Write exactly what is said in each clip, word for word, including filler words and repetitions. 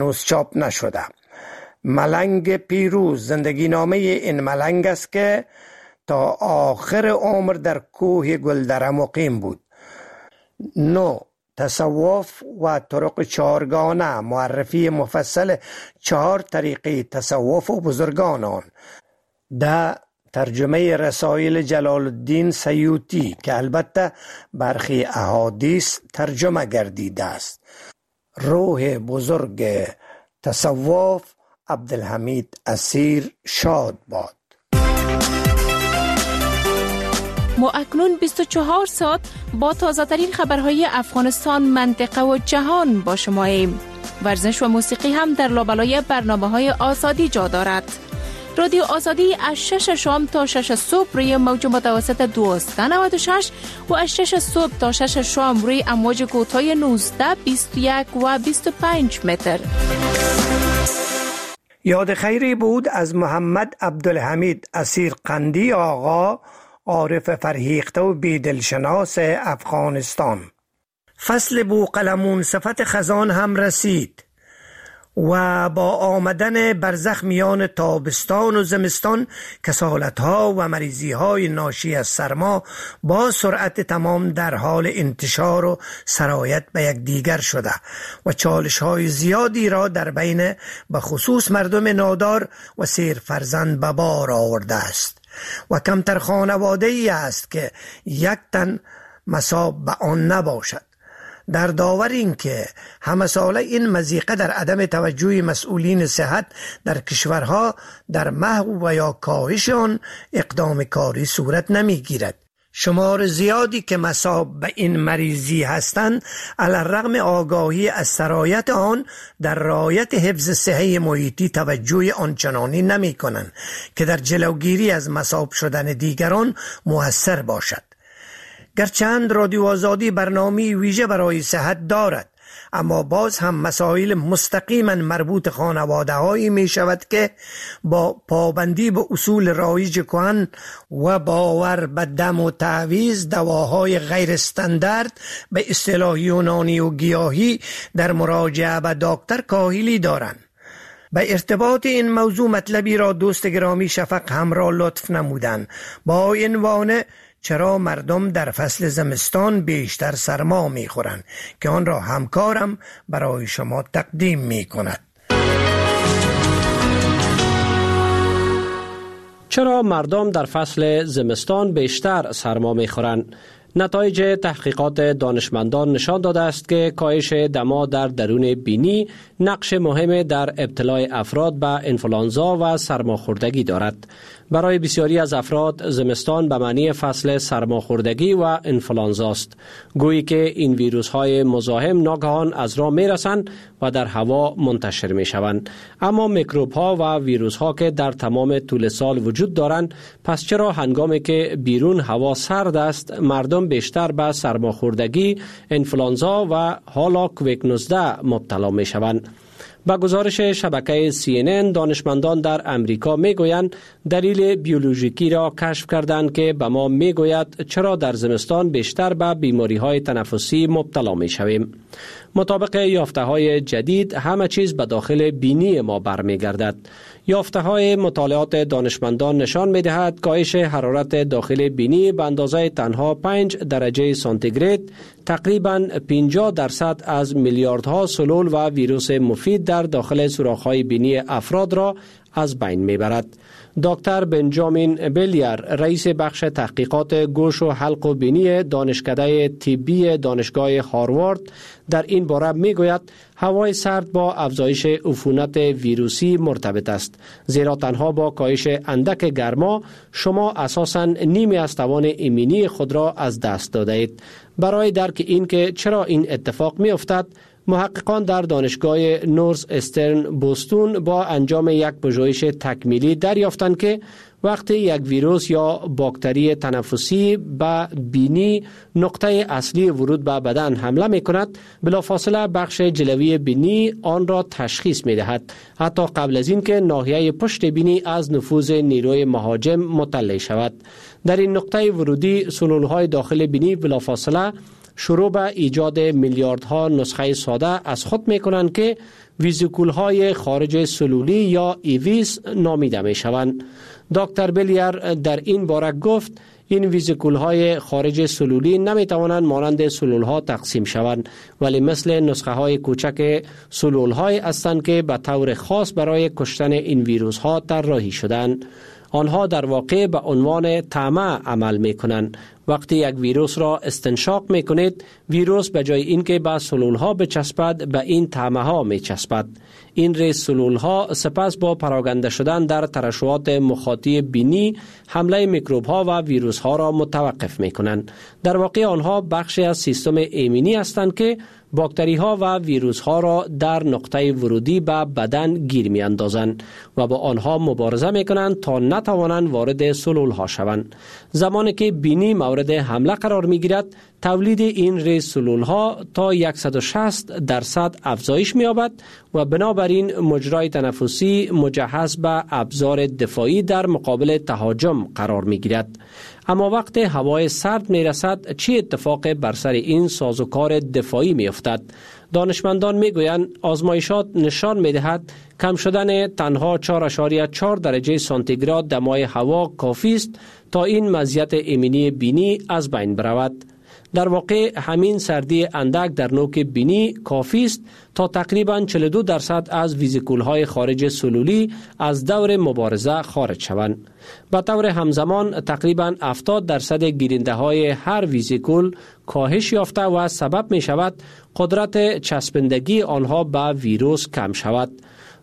هنوز چاپ نشده. ملنگ پیروز زندگی نامه این ملنگ است که تا آخر عمر در کوه گلدره مقیم بود. نو تصوف و طرق چهارگانه، معرفی مفصل چهار طریقه تصوف و بزرگان آن، در ترجمه رسائل جلال الدین سیوطی که البته برخی احادیث ترجمه گردیده است. روح بزرگ تصوف عبدالحمید اسیر شاد باد. ما اکنون بیست و چهار ساعت با تازه ترین خبرهای افغانستان، منطقه و جهان با شما ایم. ورزش و موسیقی هم در لابلای برنامه‌های آزادی جا دارد. رادیو آزادی از شش شام تا شش صبح روی موج متوسط دویست و نود و شش و از شش صبح تا شش شام روی امواج کوتاه نوزده، بیست و یک و بیست و پنج متر. یاد خیری بود از محمد عبدالحمید اسیر قندی آقا، عارف فرهیخته و بیدلشناس افغانستان. فصل بوقلمون صفت خزان هم رسید و با آمدن برزخ میان تابستان و زمستان کسالت‌ها و مریضی‌های ناشی از سرما با سرعت تمام در حال انتشار و سرایت به یک دیگر شده و چالش‌های زیادی را در بین به خصوص مردم نادار و سیر فرزند به بار آورده است و کمتر خانواده‌ای است که یک تن مصاب به آن نباشد. در داور این که همه ساله این مضیقه در عدم توجه مسئولین صحت در کشورها در محو و یا کاهش آن اقدام کاری صورت نمی گیرد. شمار زیادی که مصاب به این مریضی هستند علی الرغم آگاهی از سرایت آن در رعایت حفظ صحه محیطی توجه آنچنانی نمی کنند که در جلوگیری از مصاب شدن دیگران مؤثر باشد. گرچند رادیو آزادی برنامه ویژه برای صحت دارد، اما باز هم مسائل مستقیما مربوط خانواده هایی می شود که با پابندی به اصول رایج کهن و باور به دم و تعویض دواهای غیر استاندارد به اصطلاح یونانی و گیاهی در مراجعه به دکتر کاهلی دارند. به ارتباط این موضوع مطلبی را دوست گرامی شفق همراه لطف نمودند با عنوان چرا مردم در فصل زمستان بیشتر سرما میخورند که آن را همکارم برای شما تقدیم میکند. چرا مردم در فصل زمستان بیشتر سرما میخورند؟ نتایج تحقیقات دانشمندان نشان داده است که کاهش دما در درون بینی نقش مهم در ابتلای افراد به انفلانزا و سرماخوردگی دارد. برای بسیاری از افراد زمستان به معنی فصل سرماخوردگی و انفلانزا است، گویی که این ویروس های مزاحم ناگهان از راه می رسند و در هوا منتشر می شوند. اما میکروب ها و ویروس ها که در تمام طول سال وجود دارند، پس چرا هنگامی که بیرون هوا سرد است مردم بیشتر به سرماخوردگی، انفلانزا و حالا کووید نوزده مبتلا می شوند؟ با گزارش شبکه سی ان ان دانشمندان در امریکا میگویند دلیل بیولوژیکی را کشف کردند که به ما میگوید چرا در زمستان بیشتر به بیماری های تنفسی مبتلا می شویم. مطابق یافته های جدید همه چیز به داخل بینی ما برمیگردد. یافته های مطالعات دانشمندان نشان می دهد کاهش حرارت داخل بینی به اندازه تنها پنج درجه سانتیگراد تقریباً پنجاه درصد از میلیاردها سلول و ویروس مفید در داخل سوراخ‌های بینی افراد را از بین میبرد. دکتر بنجامین بلیر، رئیس بخش تحقیقات گوش و حلق و بینی دانشکده طبی دانشگاه هاروارد، در این باره میگوید هوای سرد با افزایش عفونت ویروسی مرتبط است، زیرا تنها با کاهش اندک گرما شما اساساً نیمی از توان ایمنی خود را از دست داده اید. برای درک این که چرا این اتفاق می افتد، محققان در دانشگاه نورث استرن بوستون با انجام یک پژوهش تکمیلی دریافتند که وقتی یک ویروس یا باکتری تنفسی به بینی نقطه اصلی ورود به بدن حمله می کند، بلافاصله بخش جلوی بینی آن را تشخیص می دهد، حتی قبل از این که ناحیه پشت بینی از نفوذ نیروی مهاجم مطلع شود. در این نقطه ورودی سلولهای داخل بینی بلافاصله شروع به ایجاد میلیاردها نسخه ساده از خود می کنند که ویزیکول های خارج سلولی یا ایویس نامیده می شوند. دکتر بلیر در این باره گفت این ویزیکول های خارج سلولی نمی توانند مانند سلول ها تقسیم شوند، ولی مثل نسخه های کوچک سلول های هستند که به طور خاص برای کشتن این ویروس ها طراحی شدند. آنها در واقع به عنوان طعمه عمل می کنند. وقتی یک ویروس را استنشاق می کنید، ویروس به جای اینکه به سلول ها بچسبد به این طعمه ها می چسبد. این ریز سلول ها سپس با پراکنده شدن در ترشحات مخاطی بینی حمله میکروب ها و ویروس ها را متوقف می کنند. در واقع آنها بخشی از سیستم ایمنی هستند که باکتری ها و ویروس ها را در نقطه ورودی به بدن گیر می اندازند و با آنها مبارزه می کنند تا نتوانند وارد سلول ها شوند. زمانی که بینی مورد حمله قرار می گیرد، تولید این ریز سلول ها تا صد و شصت درصد افزایش می یابد و بنابراین مجرای تنفسی مجهز به ابزار دفاعی در مقابل تهاجم قرار می گیرد. اما وقت هوای سرد می رسد، چه اتفاق بر سر این سازوکار دفاعی می افتد؟ دانشمندان می گویند آزمایشات نشان می دهد کم شدن تنها چهار ممیز چهار درجه سانتیگراد دمای هوا کافی است تا این مزیت ایمنی بینی از بین برود. در واقع همین سردی اندک در نوک بینی کافی است تا تقریباً چهل و دو درصد از ویزیکول های خارج سلولی از دور مبارزه خارج شوند. به طور همزمان تقریباً هفتاد درصد گیرنده های هر ویزیکول کاهش یافته و سبب می شود قدرت چسبندگی آنها به ویروس کم شود.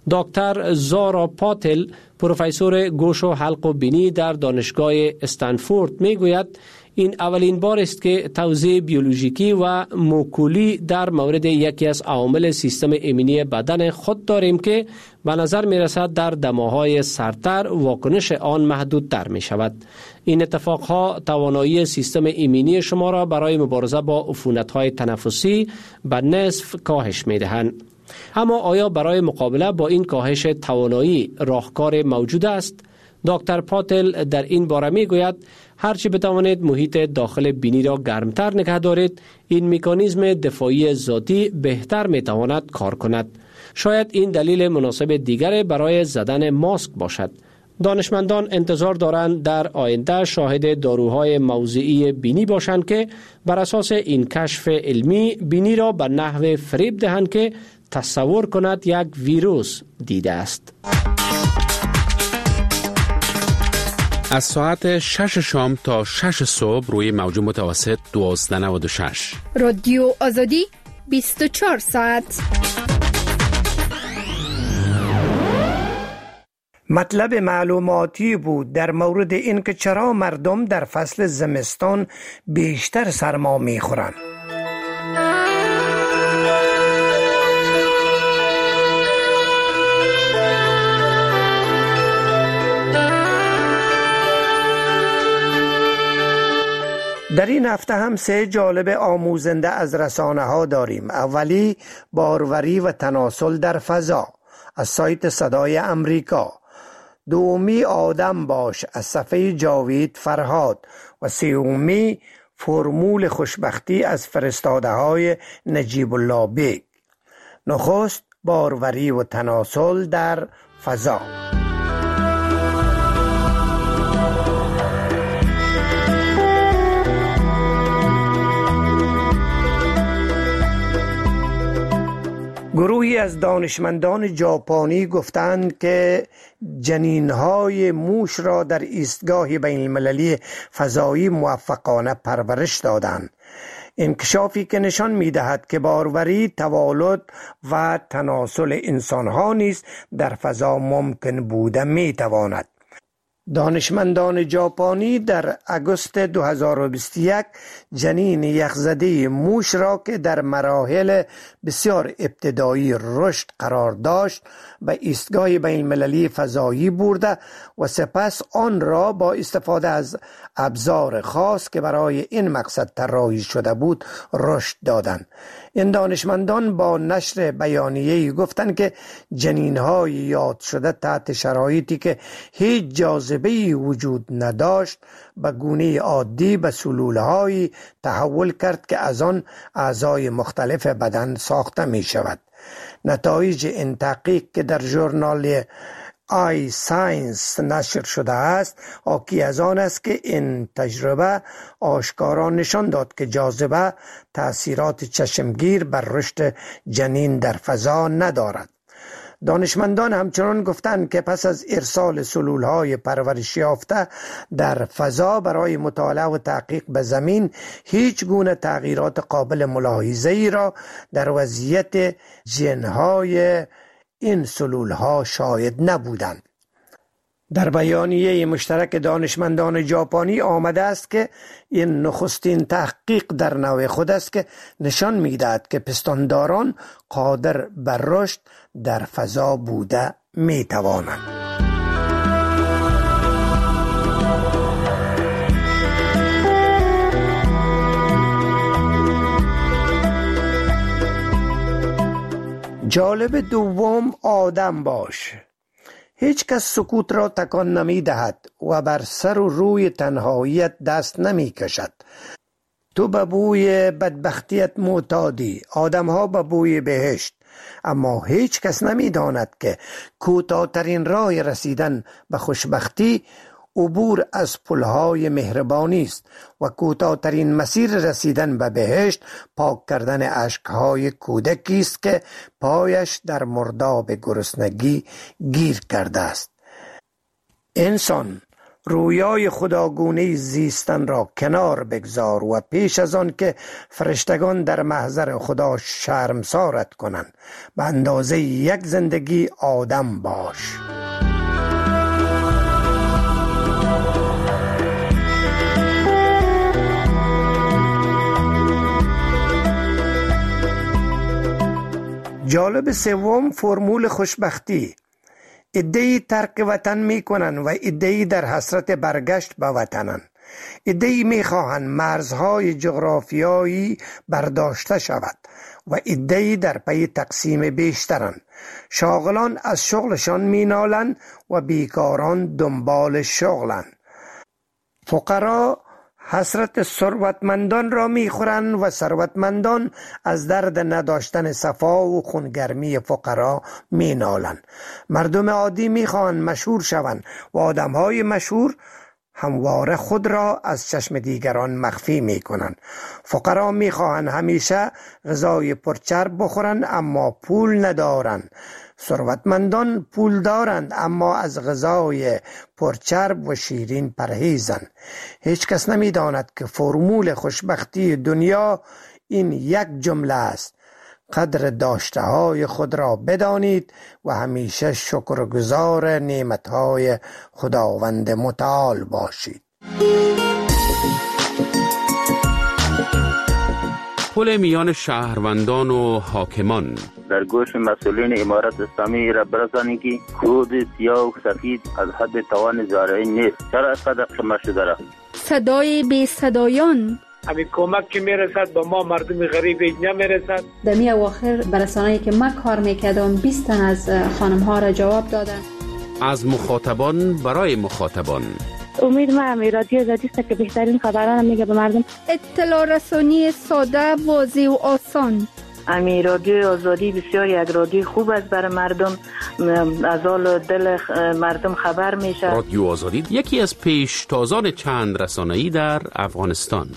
دکتر زارا پاتل، پروفسور گوش و حلق و بینی در دانشگاه استنفورد می گوید این اولین بار است که توضیح بیولوژیکی و موکولی در مورد یکی از عوامل سیستم ایمنی بدن خود داریم که به نظر می رسد در دماهای سردتر واکنش آن محدودتر می شود. این اتفاقها توانایی سیستم ایمنی شما را برای مبارزه با عفونت‌های تنفسی به نصف کاهش می دهند. اما آیا برای مقابله با این کاهش توانایی راهکار موجود است؟ دکتر پاتل در این باره می گوید هرچی بتوانید محیط داخل بینی را گرمتر نگه دارید، این مکانیزم دفاعی ذاتی بهتر می تواند کار کند. شاید این دلیل مناسب دیگر برای زدن ماسک باشد. دانشمندان انتظار دارند در آینده شاهد داروهای موضعی بینی باشند که بر اساس این کشف علمی بینی را به نحو فریب دهند که تصور کند یک ویروس دیده است. از ساعت شش شام تا شش صبح روی موج متوسط دوازده نود و شش رادیو آزادی بیست و چهار ساعت. مطلب معلوماتی بود در مورد اینکه چرا مردم در فصل زمستان بیشتر سرما میخورند. در این هفته هم سه جالب آموزنده از رسانه ها داریم. اولی باروری و تناسل در فضا از سایت صدای امریکا، دومی آدم باش از صفحه جاوید فرهاد و سومی فرمول خوشبختی از فرستاده های نجیب الله بیگ. نخست باروری و تناسل در فضا. گروهی از دانشمندان ژاپنی گفتند که جنین‌های موش را در ایستگاه بین المللی فضایی موفقانه پرورش دادند. انکشافی که نشان می‌دهد که باروری، توالد و تناسل انسان‌ها نیز در فضا ممکن بوده می‌تواند. دانشمندان ژاپنی در آگوست دو هزار و بیست و یک جنین یخزده موش را که در مراحل بسیار ابتدایی رشد قرار داشت به ایستگاه بین المللی فضایی برده و سپس آن را با استفاده از ابزار خاص که برای این مقصد طراحی شده بود رشد دادند. این دانشمندان با نشر بیانیه‌ای گفتند که جنین‌های یاد شده تحت شرایطی که هیچ جاذبه‌ای وجود نداشت به گونه عادی به سلول‌هایی تحول کرد که از آن اعضای مختلف بدن ساخته می شود. نتایج این تحقیق که در ژورنال آی ساینس نشر شده است حاکی از آن است که این تجربه آشکارا نشان داد که جاذبه تأثیرات چشمگیر بر رشد جنین در فضا ندارد. دانشمندان همچنان گفتند که پس از ارسال سلولهای پرورش یافته در فضا برای مطالعه و تحقیق به زمین هیچ گونه تغییرات قابل ملاحظه‌ای را در وضعیت ژن‌های این سلولها شاهد نبودند. در بیانیه مشترک دانشمندان ژاپنی آمده است که این نخستین تحقیق در نوع خود است که نشان می‌دهد که پستانداران قادر بر رشد در فضا بوده می‌توانند. جالب دوم آدم باش. هیچ کس سکوت را تکان نمی دهد و بر سر و روی تنهاییت دست نمی کشد. تو به بوی بدبختیت معتادی، آدم ها به بوی بهشت، اما هیچ کس نمی داند که کوتاه‌ترین راه رسیدن به خوشبختی عبور از پلهای مهربانی است و کوتاه‌ترین مسیر رسیدن به بهشت پاک کردن اشکهای کودکی است که پایش در مرداب گرسنگی گیر کرده است. انسان رویای خداگونه زیستن را کنار بگذار و پیش از آن که فرشتگان در محضر خدا شرمسارت کنند به اندازه یک زندگی آدم باش. جالب سوم فرمول خوشبختی. عده‌ای ترک وطن می کنند و عده‌ای در حسرت برگشت به وطنند. عده‌ای می خواهند مرزهای جغرافیایی برداشته شود و عده‌ای در پی تقسیم بیشترند. شاغلان از شغلشان می نالند و بیکاران دنبال شغلند. فقرا حسرت ثروتمندان را میخورند و ثروتمندان از درد نداشتن صفا و خونگرمی فقرا مینالند. مردم عادی میخواهند مشهور شوند و آدمهای مشهور همواره خود را از چشم دیگران مخفی میکنند. فقرا میخواهند همیشه غذای پرچرب بخورند اما پول ندارند. ثروتمندان پول دارند اما از غذای پرچرب و شیرین پرهیزند. هیچ کس نمی داند که فرمول خوشبختی دنیا این یک جمله است: قدر داشته های خود را بدانید و همیشه شکرگزار نعمت های خداوند متعال باشید. پل میان شهروندان و حاکمان. در گوش مسئولین امارت اسلامی را برسانید که کود سیاه و سفید از حد توان زارعی نیست. چرا از قدر قمه شده را؟ صدای بی صدایان. همین کمک که میرسد به ما مردم غریب نمیرسد. در می اواخر برسانه‌ای که من کار میکردم بیست تن از خانم ها را جواب دادن. از مخاطبان برای مخاطبان. امید ما هم رادیو آزادی است که بهترین خبران میگه به مردم. اطلاع رسانی ساده، واضح و آسان. امی رادیو آزادی بسیار یک رادیو خوب است برای مردم، از حال دل مردم خبر میشه. رادیو آزادی یکی از پیشتازان چند رسانه‌ای در افغانستان.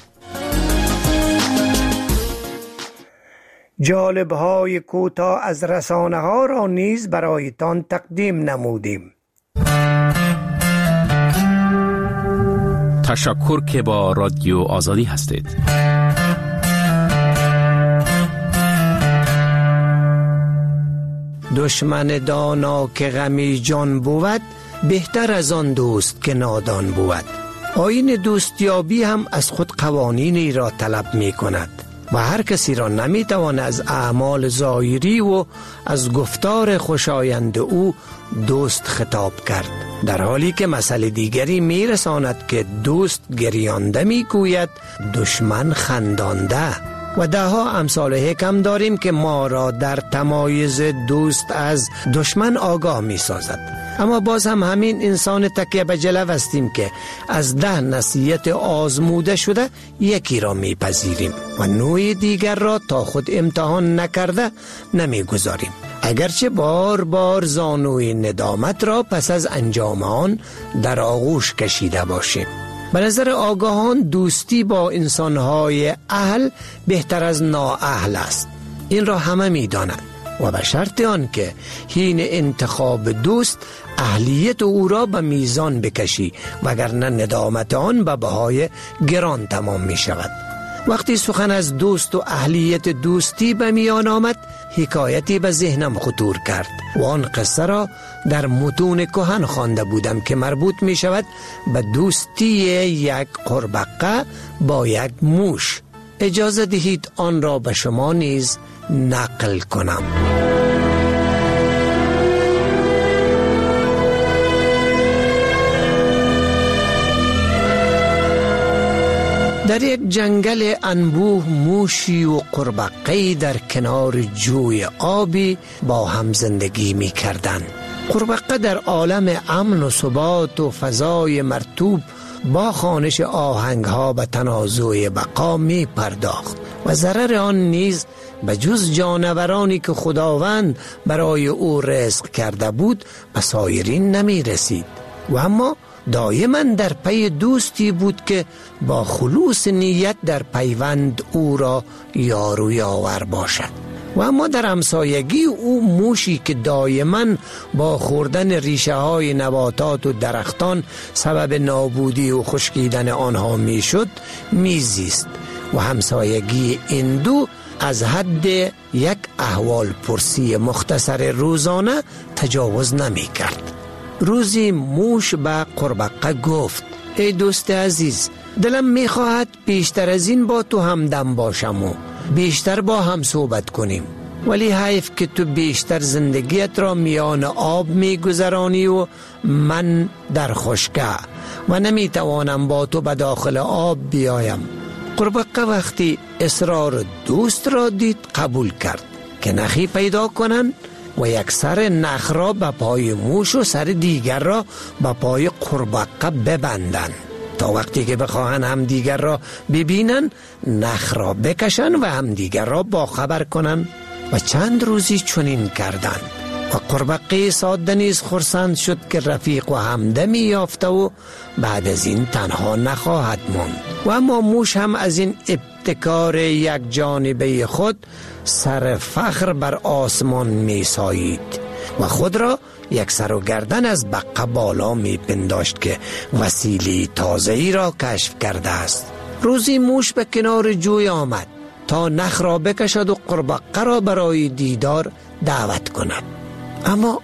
جالب‌های کوتاه از رسانه‌ها را نیز برایتان تقدیم نمودیم. تشکر که با رادیو آزادی هستید. دشمن دانا که غمی جان بود، بهتر از آن دوست که نادان بود. آیین دوستیابی هم از خود قوانینی را طلب می کند و هر کسی را نمی توان از اعمال ظاهری و از گفتار خوشایند او دوست خطاب کرد، در حالی که مسئله دیگری می رساند که دوست گریانده می گوید دشمن خندانده. و ده ها امثال حکم داریم که ما را در تمایز دوست از دشمن آگاه می سازد. اما باز هم همین انسان تکیه به جلو هستیم که از ده نصیحت آزموده شده یکی را می پذیریم و نوع دیگر را تا خود امتحان نکرده نمی گذاریم، اگرچه بار بار زانوی ندامت را پس از انجام آن در آغوش کشیده باشیم. به نظر آگاهان دوستی با انسانهای اهل بهتر از نااهل است. این را همه می دانند و به شرط آن که حین انتخاب دوست اهلیت او را به میزان بکشی، وگرنه ندامت آن به بهای گران تمام می شود. وقتی سخن از دوست و اهلیت دوستی به میان آمد، حکایتی به ذهنم خطور کرد و آن قصه را در متون کهن خوانده بودم که مربوط می شود به دوستی یک قربقه با یک موش. اجازه دهید آن را به شما نیز نقل کنم. در یک جنگل انبوه موشی و قربقه‌ای در کنار جوی آبی با هم زندگی می کردند. قربقه در عالم امن و ثبات و فضای مرطوب با خوانش آهنگها به تنازع بقا می پرداخت و ضرر آن نیز به جز جانورانی که خداوند برای او رزق کرده بود به سایرین نمی رسید و اما دائما در پی دوستی بود که با خلوص نیت در پیوند او را یار و یاور باشد. و اما در همسایگی او موشی که دائما با خوردن ریشه های نباتات و درختان سبب نابودی و خشکیدن آنها می شد می زیست و همسایگی این دو از حد یک احوال پرسی مختصر روزانه تجاوز نمی کرد. روزی موش به قربقه گفت: ای دوست عزیز، دلم می خواهد بیشتر از این با تو همدم باشم و بیشتر با هم صحبت کنیم، ولی حیف که تو بیشتر زندگیت را میان آب می گذرانی و من در خشکه و نمی توانم با تو به داخل آب بیایم. قربقه وقتی اصرار دوست را دید قبول کرد که نخی پیدا کنند و یک سر نخ را به پای موش و سر دیگر را به پای قربقه ببندند تا وقتی که بخواهند هم دیگر را ببینن نخ را بکشن و هم دیگر را باخبر کنن. و چند روزی چنین کردند و قربقه ساده نیز خرسند شد که رفیق و همدمی یافته و بعد از این تنها نخواهد ماند. و اما موش هم از این ابتکار یک جانبه خود سر فخر بر آسمان می سایید و خود را یک سر و گردن از بقه بالا می پنداشت که وسیله تازه‌ای را کشف کرده است. روزی موش به کنار جوی آمد تا نخ را بکشد و قربقه را برای دیدار دعوت کند، اما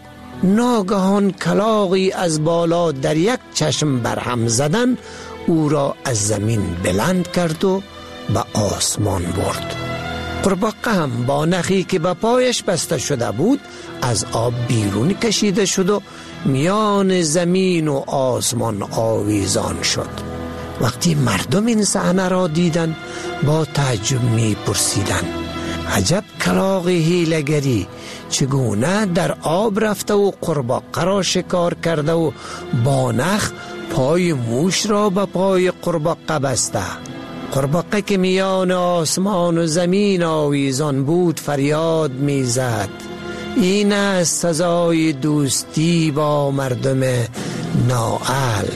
ناگهان کلاغی از بالا در یک چشم برهم زدن او را از زمین بلند کرد و به آسمان برد. قربقه هم با نخی که به پایش بسته شده بود از آب بیرون کشیده شد و میان زمین و آسمان آویزان شد. وقتی مردم این صحنه را دیدند با تعجب می پرسیدند: عجب کلاغ حیله‌گری، چگونه در آب رفته و قربقه را شکار کرده و با نخ پای موش را به پای قربقه بسته. قربقه که میان آسمان و زمین آویزان بود فریاد می زد: این است سزای دوستی با مردم نااهل.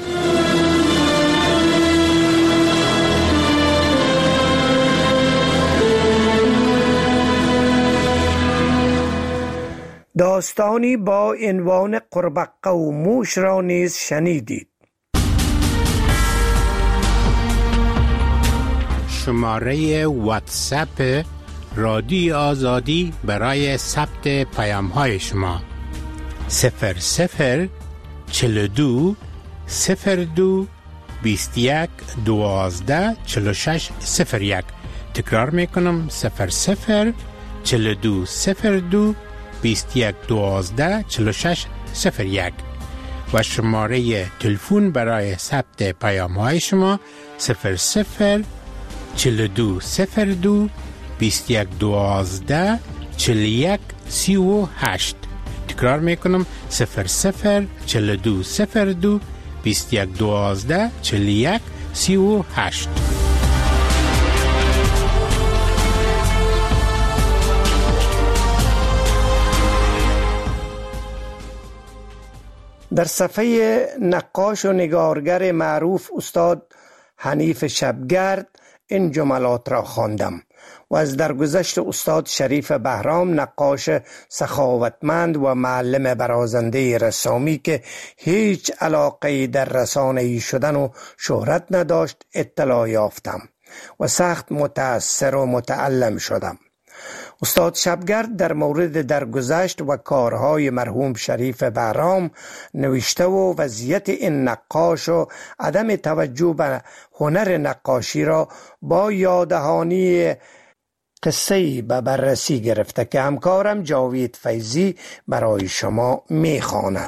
داستانی با عنوان قربقه و موش را نیز شنیدید. شماره واتساپ رادیو آزادی برای ثبت پیام های شما: صفر صفر چل دو صفر دو بیست یک دوازده چل شش صفر یک. تکرار میکنم: صفر صفر چل دو صفر دو بیست یک دوازده چل شش صفر یک. و شماره تلفن برای ثبت پیام های شما: صفر صفر چل دو صفر دو بیست و یک دوازده چهل و یک سی و هشت. تکرار میکنم صفر صفر چهل و دو صفر دو بیست و یک دوازده چهل و یک سی و هشت. در صفحه نقاش و نگارگر معروف استاد حنیف شبگرد این جملات را خواندم و از درگذشت استاد شریف بهرام، نقاش سخاوتمند و معلم برازنده رسامی که هیچ علاقه در رسانه‌ای شدن و شهرت نداشت، اطلاع یافتم و سخت متأثر و متألم شدم. استاد شبگرد در مورد درگذشت و کارهای مرحوم شریف بهرام نوشته و وضعیت این نقاش و عدم توجه به هنر نقاشی را با یاددهانی قصه‌ای به بررسی گرفته که همکارم جاوید فیضی برای شما می‌خواند.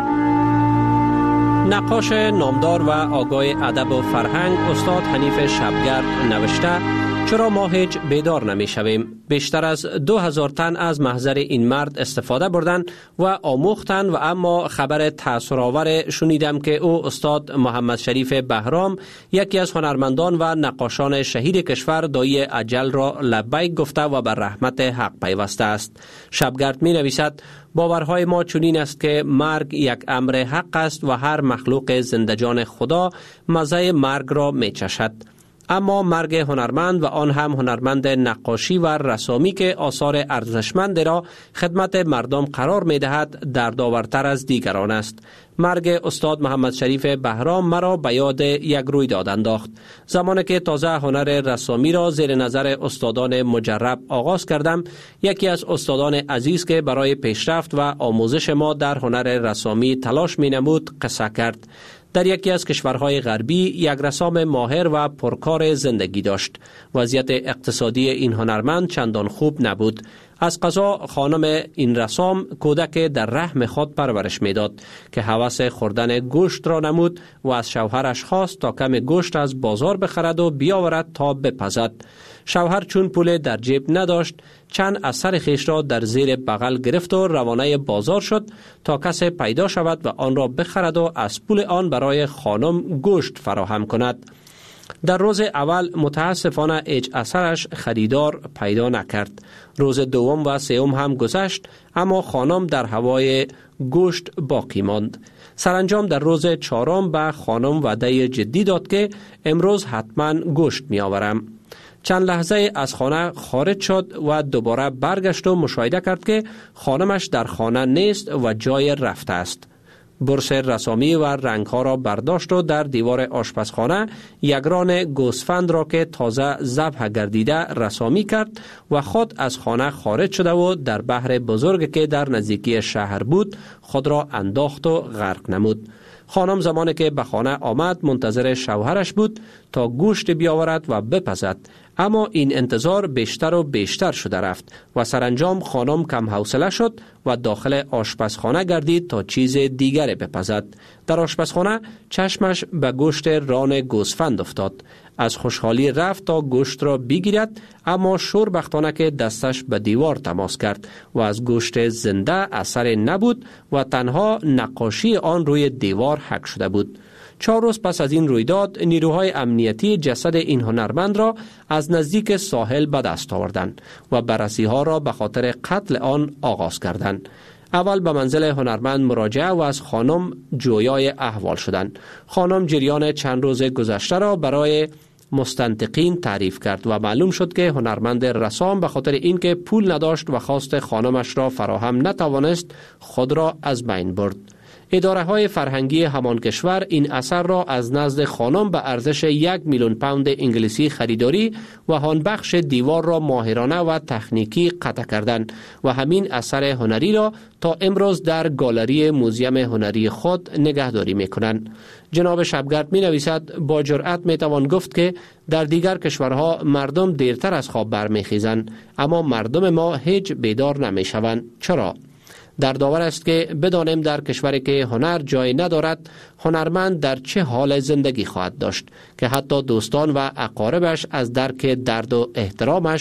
نقاش نامدار و آگاه ادب و فرهنگ استاد حنیف شبگرد نوشته: چرا ما هیچ بیدار نمی شویم؟ بیشتر از دو هزار تن از محضر این مرد استفاده بردن و آموختن و اما خبر تأثیرآور شنیدم که او استاد محمد شریف بهرام، یکی از هنرمندان و نقاشان شهیر کشور، دایی اجل را لبیک گفته و بر رحمت حق پیوسته است. شبگرد می نویسد: باورهای ما چنین است که مرگ یک امر حق است و هر مخلوق زندجان خدا مزه مرگ را می چشد. اما مرگ هنرمند و آن هم هنرمند نقاشی و رسامی که آثار ارزشمند را خدمت مردم قرار می دهد دردآورتر از دیگران است. مرگ استاد محمد شریف بهرام مرا به یاد یک رویداد انداخت. زمانی که تازه هنر رسامی را زیر نظر استادان مجرب آغاز کردم، یکی از استادان عزیز که برای پیشرفت و آموزش ما در هنر رسامی تلاش می نمود قصه کرد. در یکی از کشورهای غربی یک رسام ماهر و پرکار زندگی داشت. وضعیت اقتصادی این هنرمند چندان خوب نبود. از قضا خانم این رسام کودک در رحم خود پرورش میداد که هوس خوردن گوشت را نمود و از شوهرش خواست تا کم گوشت از بازار بخرد و بیاورد تا بپزد. شوهر چون پول در جیب نداشت، چند از سر خویش را در زیر بغل گرفت و روانه بازار شد تا کسی پیدا شود و آن را بخرد و از پول آن برای خانم گوشت فراهم کند. در روز اول متاسفانه هیچ اثرش خریدار پیدا نکرد. روز دوم و سوم هم گذشت اما خانم در هوای گوشت باقی ماند. سرانجام در روز چهارم به خانم وعده جدی داد که امروز حتما گوشت می آورم. چند لحظه از خانه خارج شد و دوباره برگشت و مشاهده کرد که خانمش در خانه نیست و جای رفته است. برس رسامی و رنگها را برداشت و در دیوار آشپزخانه یک ران گوسفند را که تازه ذبح گردیده رسامی کرد و خود از خانه خارج شده و در بحر بزرگ که در نزدیکی شهر بود خود را انداخت و غرق نمود. خانم زمانی که به خانه آمد منتظر شوهرش بود تا گوشت بیاورد و بپزد، اما این انتظار بیشتر و بیشتر شده رفت و سرانجام خانم کم حوصله شد و داخل آشپزخانه گردید تا چیز دیگری بپزد. در آشپزخانه چشمش به گوشت ران گوسفند افتاد. از خوشحالی رفت تا گوشت را بگیرد، اما شوربختانه که دستش به دیوار تماس کرد و از گوشت زنده اثر نبود و تنها نقاشی آن روی دیوار حک شده بود. چهار روز پس از این رویداد نیروهای امنیتی جسد این هنرمند را از نزدیک ساحل به دست آوردند و بررسی ها را به خاطر قتل آن آغاز کردند. اول به منزل هنرمند مراجعه و از خانم جویای احوال شدند. خانم جریان چند روز گذشته را برای مستنطقین تعریف کرد و معلوم شد که هنرمند رسام به خاطر اینکه پول نداشت و خواست خانمش را فراهم نتوانست خود را از بین برد. اداره های فرهنگی همان کشور این اثر را از نزد خانم به ارزش یک میلیون پوند انگلیسی خریداری و آن بخش دیوار را ماهرانه و تکنیکی قطع کردند و همین اثر هنری را تا امروز در گالری موزیم هنری خود نگهداری میکنند. جناب شبگرد می نویسد: با جرأت می توان گفت که در دیگر کشورها مردم دیرتر از خواب برمیخیزند، اما مردم ما هیچ بیدار نمی شوند. چرا؟ در داور است که بدانیم در کشوری که هنر جای ندارد هنرمند در چه حال زندگی خواهد داشت که حتی دوستان و اقاربش از درک درد و احترامش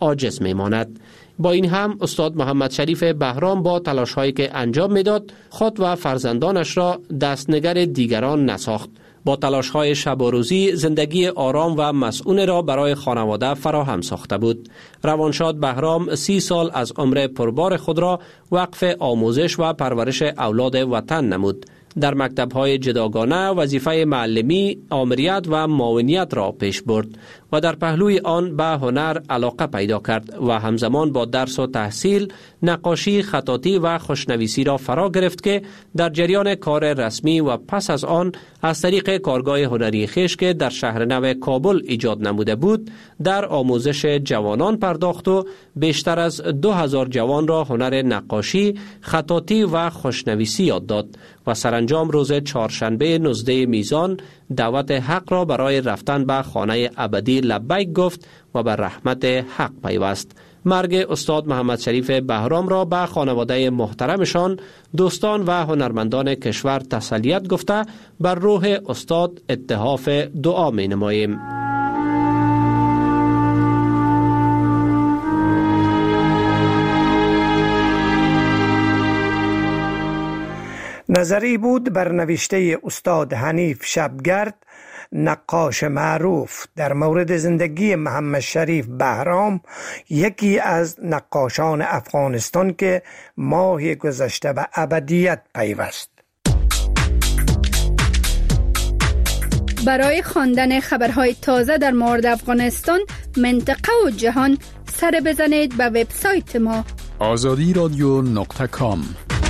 عاجز میماند. با این هم استاد محمد شریف بهرام با تلاش هایی که انجام میداد خود و فرزندانش را دستنگر دیگران نساخت. با تلاش های شب و روزی زندگی آرام و مسئول را برای خانواده فراهم ساخته بود. روانشاد بهرام سی سال از عمر پربار خود را وقف آموزش و پرورش اولاد وطن نمود. در مکتب‌های جداگانه وظیفه معلمی، آمریت و معاونیت را پیش برد و در پهلوی آن به هنر علاقه پیدا کرد و همزمان با درس و تحصیل نقاشی، خطاطی و خوشنویسی را فرا گرفت که در جریان کار رسمی و پس از آن از طریق کارگاه هنری خویش که در شهر نو کابل ایجاد نموده بود در آموزش جوانان پرداخت و بیشتر از دو هزار جوان را هنر نقاشی، خطاطی و خوشنویسی یاد داد و سرانجام روز چهارشنبه نوزدهم میزان دعوت حق را برای رفتن به خانه ابدی لبیک گفت و به رحمت حق پیوست. مرگ استاد محمد شریف بهرام را به خانواده محترمشان، دوستان و هنرمندان کشور تسلیت گفته بر روح استاد اتحاف دعا می نماییم. نظری بود بر نوشته استاد حنیف شبگرد، نقاش معروف، در مورد زندگی محمد شریف بهرام، یکی از نقاشان افغانستان که ماه گذشته به ابدیت پیوست. برای خواندن خبرهای تازه در مورد افغانستان، منطقه و جهان، سر بزنید به وبسایت ما آزادی رادیو نقطه کام.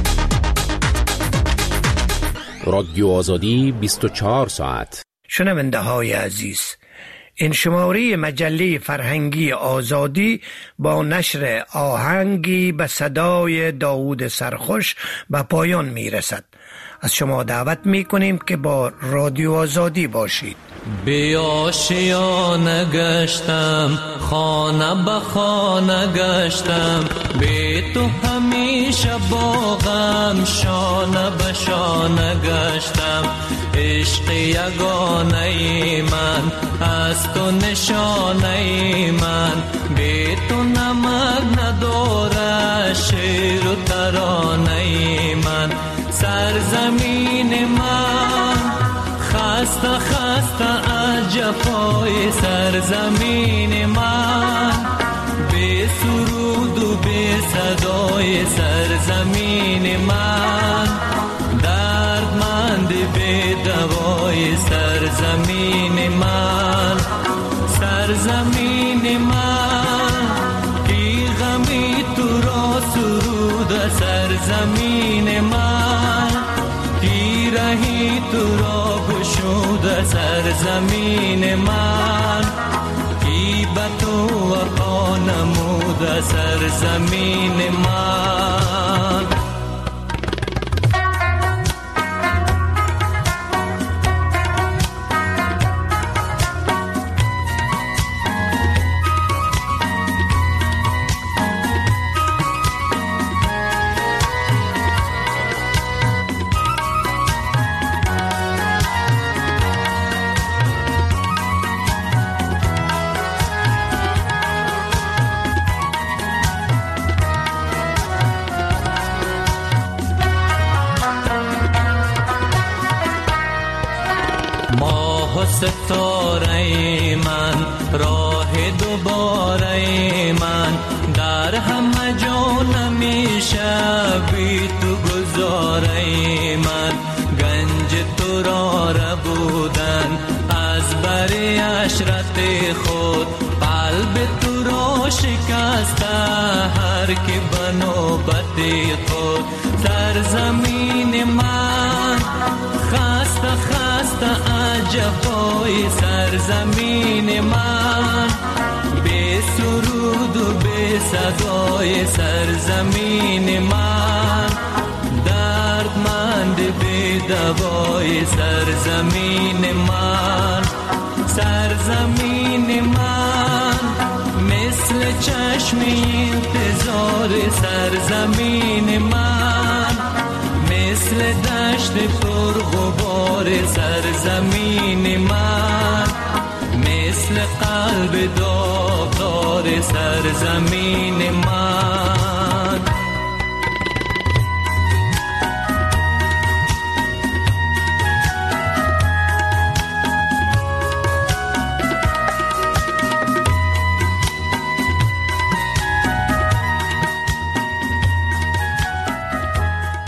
رادیو آزادی بیست و چهار ساعت. شنونده های عزیز، این شماره مجله فرهنگی آزادی با نشر آهنگی به صدای داوود سرخوش به پایان می رسد. از شما دعوت می کنیم که با رادیو آزادی باشید. بی آشیانه گشتم، خانه به خانه گشتم، بی تو همیشه با غم شانه به شانه گشتم. عشق یگانه من از تو نشانه من، بی تو نمک نداره شعر و ترانه من. سرزمین من خسته خسته از جفای سرزمین من، بی سرود و بی صدای سرزمین من. دردمند بی دوای سرزمین من، سرزمین من. کی غمی تو را سرود سرزمین من، کی رهی تو را گشود سرزمین من. کی به تو وفا نمود سرزمین من. ستاره من، راه دوباره من، در همه جا نمیشه بی تو گذاره من. گنج تو را ربودن از بری عشرت خود، قلب تو را شکسته هر که به نوبت خود. سرزمین من خسته خسته از جفای سرزمین من، بی سرود و بی صدای سرزمین من. دردمند بی دوای سرزمین من، سرزمین من. مثل چشم انتظار سرزمین من، مثل دشت پر غبار سرزمین من، مثل قلب داغدار سرزمین من.